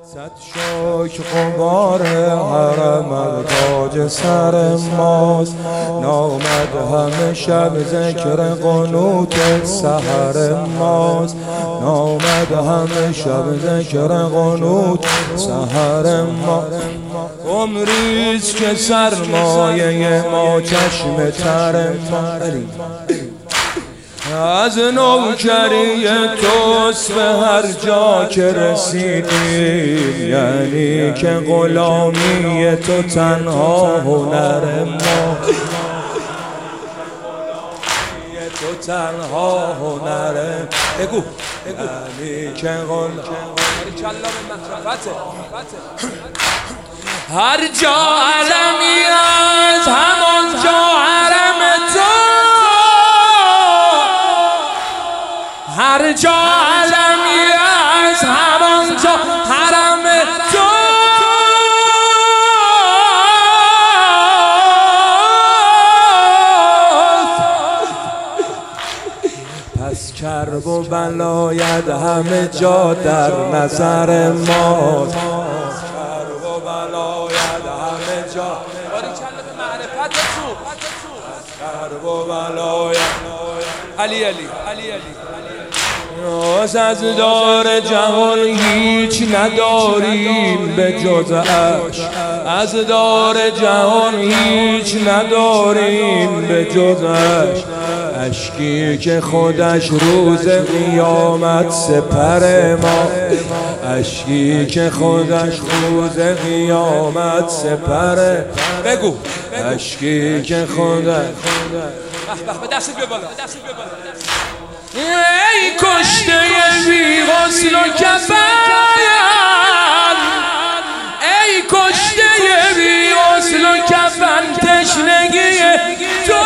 صد شکر غبار حرم تاج سر ماست، نامد همه شب ذکر قنوت سحر ماست، نامد همه شب ذکر قنوت سحر ماست. عمریست که سرمایه ما چشم تر ما، از نوکری توست به هر جا که رسیدیم، یعنی که غلامی تو تنها هنر ما، تو تنها هنر بگو یعنی که هر جا علمی از همان جا حرم تو، هر جا علمی از همان جا حرم تو. پس کرب و بلایت همه جا در نظر ماست، کرب و بلایت همه جا کرب و بلایت علی علی علی علی. از دار جهان هیچ نداریم به جز عشق، از دار جهان هیچ نداریم به جز عشق، اشکی که خودش روز قیامت سپر ما، اشکی که خودش روز قیامت سپر بگو، اشکی که خودش دست بیا بالا. ای کشته بی غسل و کفن، ای کشته بی غسل و کفن، تشنگی تو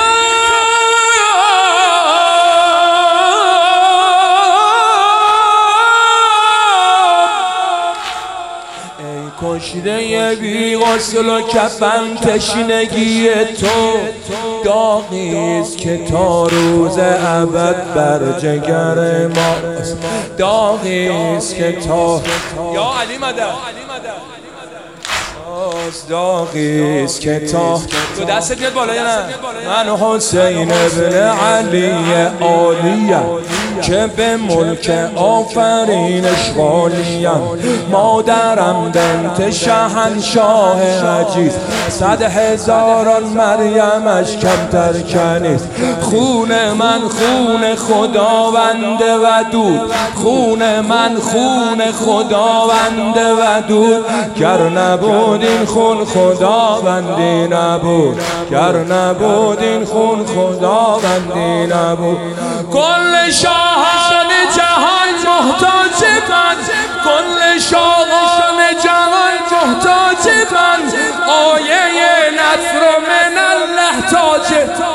کشته بی غسل و کفن، تشنگی تو داغیست که تا روز ابد بر جگر ماست، داغیست که تا یا علی مدد داغیست که تا تو دستت بیاد بالا یا نه؟ من حسین ابن علی عالیه که به ملک آفرینش غالیم، مادرم بنت شهنشاه عجیز، 100,000 مریمش کمتر کنیست. خون من خون خداوند ودود، خون من خون خداوند ودود، گر نبود این خون خداوندی نبود، گر نبود این خون خداوندی نبود. کل شاهان جهان محتاج من، کل شاهان جهان محتاج من، آیه نصر من الله تاج